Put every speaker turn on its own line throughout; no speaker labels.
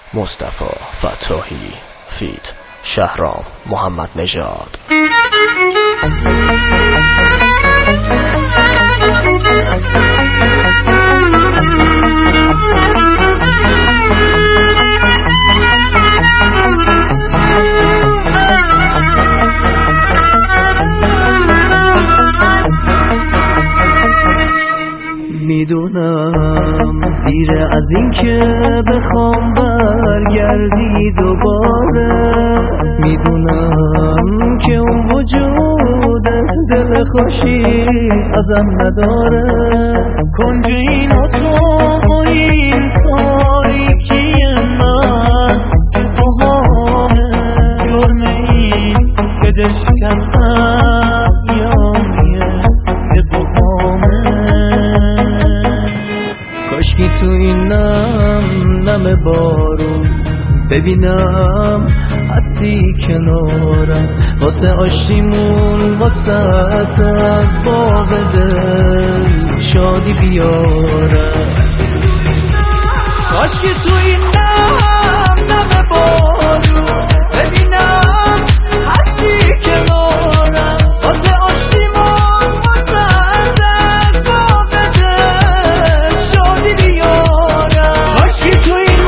مصطفی فتاحی فیت شهرام محمد نژاد.
میدونم دیر از این که بخوام برگردی دوباره، میدونم که اون وجود دل خوشی ازم نداره. کنج این اتاق و این تاریکی من توهامه، جرم این که دل شکستم یامیه که بهامه. کاشکی تو این نم بارون ببینم هستی کنارم، واسه آشتیمون واسه از باغ دل شادی بیارم. کاشکی تو این نم بارون ببینم هستی کنارم، واسه آشتیمون واسه از باغ دل شادی بیارم. کاشکی تو این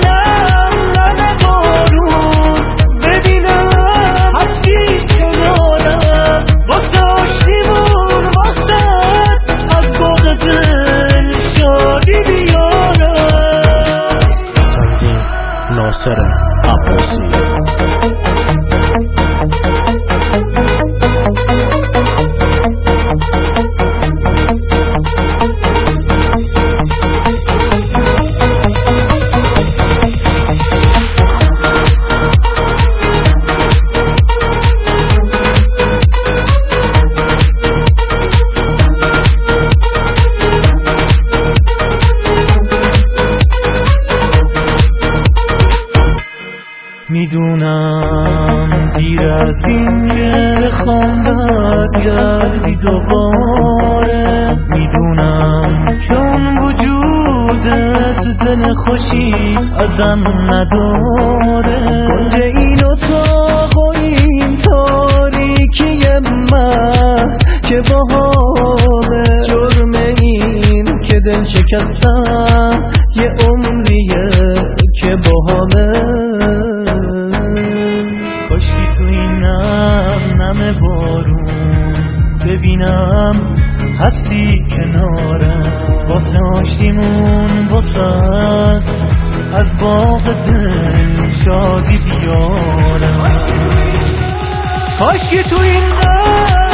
ناصر عباسی.
میدونم دیر از این که بخوام برگردی دوباره، میدونم چون وجودت دل خوشی ازم نداره. کنج این اتاق و این تاریکی محض که بهامه، جرم این که دل شکستم یه عمریه که بهامه. کاشکی تو این نم بارون ببینم هستی کنارم، واسه آشتیمون واسط از باغ دل شادی بیارم. کاشکی تو این